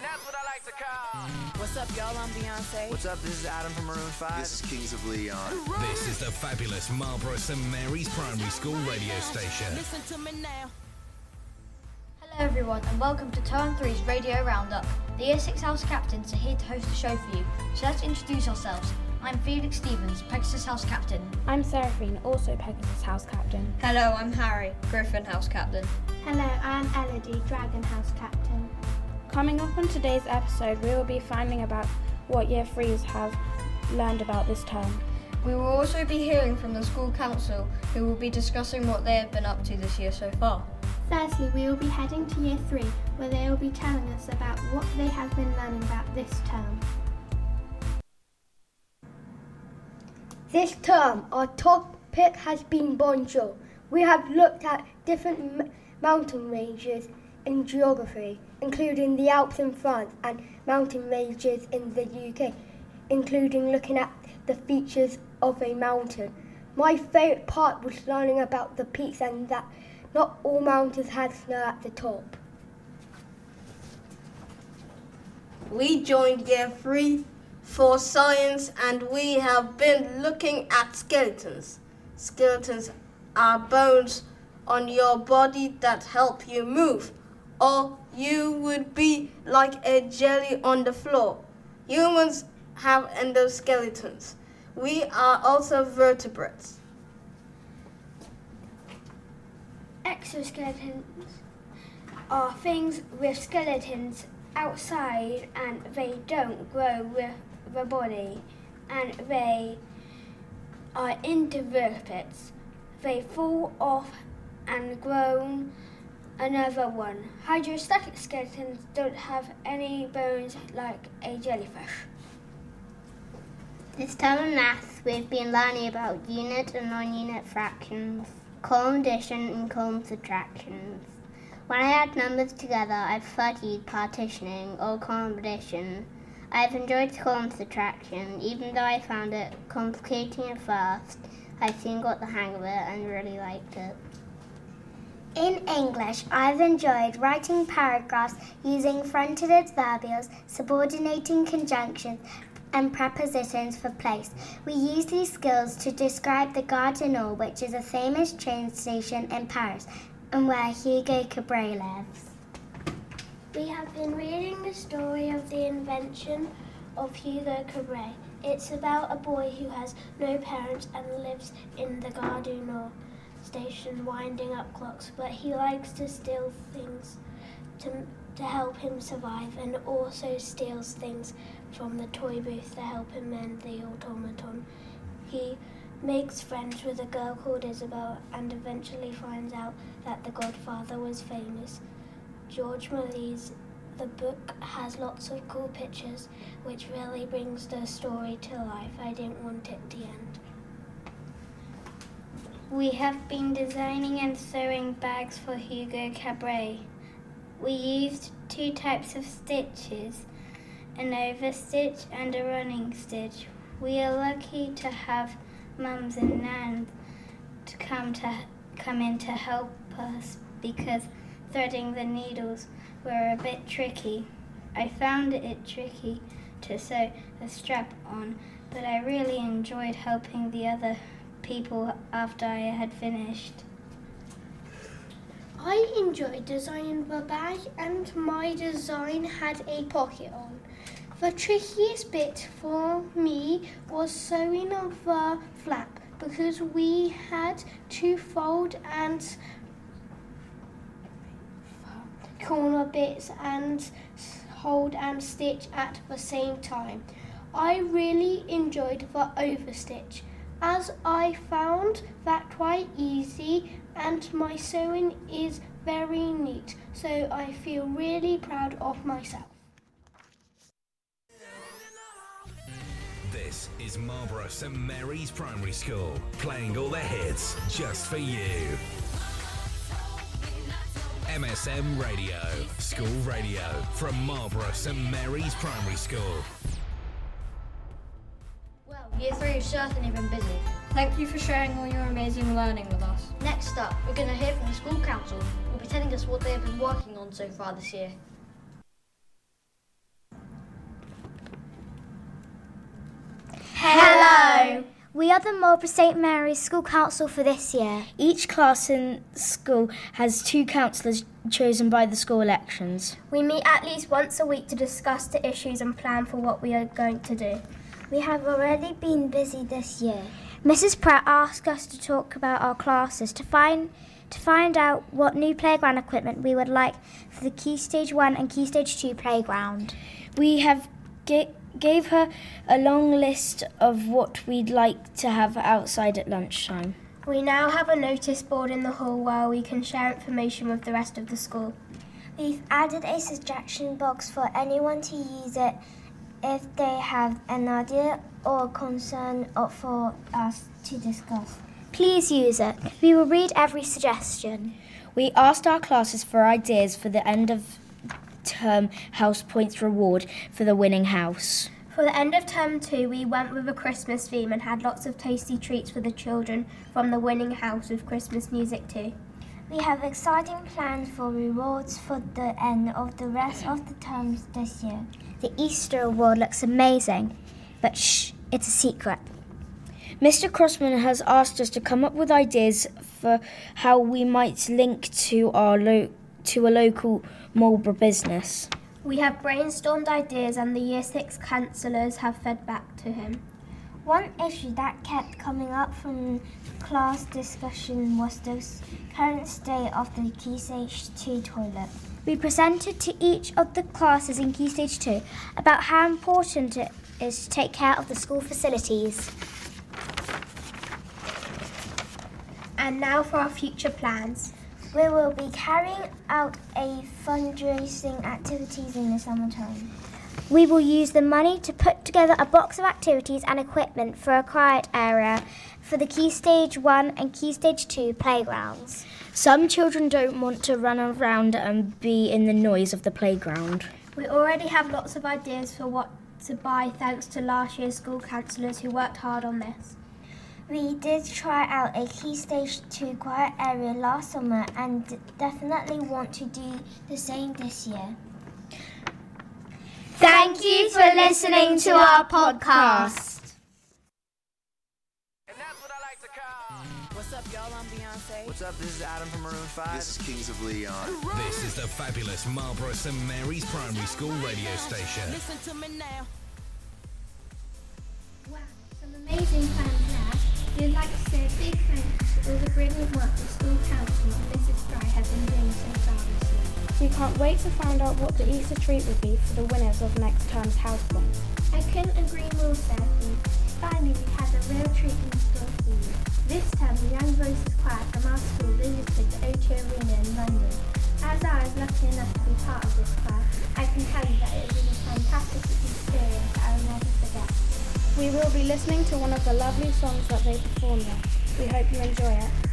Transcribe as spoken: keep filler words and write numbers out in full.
That's what I like to call. What's up, y'all? I'm Beyonce. What's up? This is Adam from Maroon five. This is Kings of Leon. This is the fabulous Marlborough Saint Mary's Primary School radio station. Listen to me now. Hello everyone and welcome to Term three's Radio Roundup. The Year six House Captains are here to host the show for you, so let's introduce ourselves. I'm Felix Stevens, Pegasus House Captain. I'm Seraphine, also Pegasus House Captain. Hello, I'm Harry, Griffin House Captain. Hello, I'm Elodie, Dragon House Captain. Coming up on today's episode, we will be finding about what Year threes have learned about this term. We will also be hearing from the school council, who will be discussing what they have been up to this year so far. Firstly, we will be heading to Year three, where they will be telling us about what they have been learning about this term. This term, our topic has been bonjour. We have looked at different m- mountain ranges in geography, including the Alps in France and mountain ranges in the U K, including looking at the features of a mountain. My favourite part was learning about the peaks and that not all mountains had snow at the top. We joined Year three for science and we have been looking at skeletons. Skeletons are bones on your body that help you move, or you would be like a jelly on the floor. Humans have endoskeletons. We are also vertebrates. Exoskeletons are things with skeletons outside and they don't grow with the body, and they are invertebrates. They fall off and grow another one. Hydrostatic skeletons don't have any bones like a jellyfish. This term in maths we've been learning about unit and non-unit fractions, column addition and column subtractions. When I add numbers together, I've studied partitioning or column addition. I've enjoyed column subtraction, even though I found it complicating at first. I soon got the hang of it and really liked it. In English, I've enjoyed writing paragraphs using fronted adverbials, subordinating conjunctions, and prepositions for place. We use these skills to describe the Gare du Nord, which is a famous train station in Paris, and where Hugo Cabret lives. We have been reading the story of the invention of Hugo Cabret. It's about a boy who has no parents and lives in the Gare du Nord station winding up clocks, but he likes to steal things to, to help him survive, and also steals things from the toy booth to help him mend the automaton. He makes friends with a girl called Isabel and eventually finds out that the Godfather was famous. George Méliès, the book has lots of cool pictures, which really brings the story to life. I didn't want it to end. We have been designing and sewing bags for Hugo Cabret. We used two types of stitches, an overstitch and a running stitch. We are lucky to have mums and nans to come to come in to help us because threading the needles were a bit tricky. I found it tricky to sew the strap on, but I really enjoyed helping the other people after I had finished. I enjoyed designing the bag, and my design had a pocket on. The trickiest bit for me was sewing on the flap because we had to fold and corner bits and hold and stitch at the same time. I really enjoyed the overstitch, as I found that quite easy, and my sewing is very neat, so I feel really proud of myself. This is Marlborough Saint Mary's Primary School, playing all the hits just for you. M S M Radio, school radio from Marlborough Saint Mary's Primary School. Well, Year three has certainly been busy. Thank you for sharing all your amazing learning with us. Next up, we're going to hear from the school council, who will be telling us what they have been working on so far this year. We are the Marlborough St Mary's School Council for this year. Each class in school has two councillors chosen by the school elections. We meet at least once a week to discuss the issues and plan for what we are going to do. We have already been busy this year. Missus Pratt asked us to talk about our classes to find to find out what new playground equipment we would like for the Key Stage one and Key Stage two playground. We have ga- gave her a long list of what we'd like to have outside at lunchtime. We now have a notice board in the hall where we can share information with the rest of the school. We've added a suggestion box for anyone to use it if they have an idea or concern for us to discuss. Please use it. We will read every suggestion. We asked our classes for ideas for the end of term house points reward for the winning house. For the end of term two, we went with a Christmas theme and had lots of tasty treats for the children from the winning house with Christmas music too. We have exciting plans for rewards for the end of the rest of the terms this year. The Easter award looks amazing, but shh, it's a secret. Mister Crossman has asked us to come up with ideas for how we might link to our lo- to a local Marlborough business. We have brainstormed ideas and the Year six counsellors have fed back to him. One issue that kept coming up from class discussion was the current state of the Key Stage two toilet. We presented to each of the classes in Key Stage two about how important it is to take care of the school facilities. And now for our future plans. We will be carrying out a fundraising activities in the summertime. We will use the money to put together a box of activities and equipment for a quiet area for the Key Stage one and Key Stage two playgrounds. Some children don't want to run around and be in the noise of the playground. We already have lots of ideas for what to buy thanks to last year's school counsellors who worked hard on this. We did try out a Key Stage two quiet area last summer and definitely want to do the same this year. Thank you for listening to our podcast. And that's what I like to call. What's up, y'all? I'm Beyonce. What's up? This is Adam from Maroon five. This is Kings of Leon. This is the fabulous Marlborough St Mary's Primary School radio station. Listen to me now. Wow, some amazing plans there. We'd like to say a big thank you to all the brilliant work the school council and Missus Fry have been doing so far this year. We can't wait to find out what the Easter treat will be for the winners of next term's house points. I couldn't agree more, Sophie. Finally, we had a real treat in store for you. This term, the Young Voices Choir from our school visited the O two Arena in London. As I was lucky enough to be part of this choir, I can tell you that it was a fantastic experience that I will never forget. We will be listening to one of the lovely songs that they performed there. We hope you enjoy it.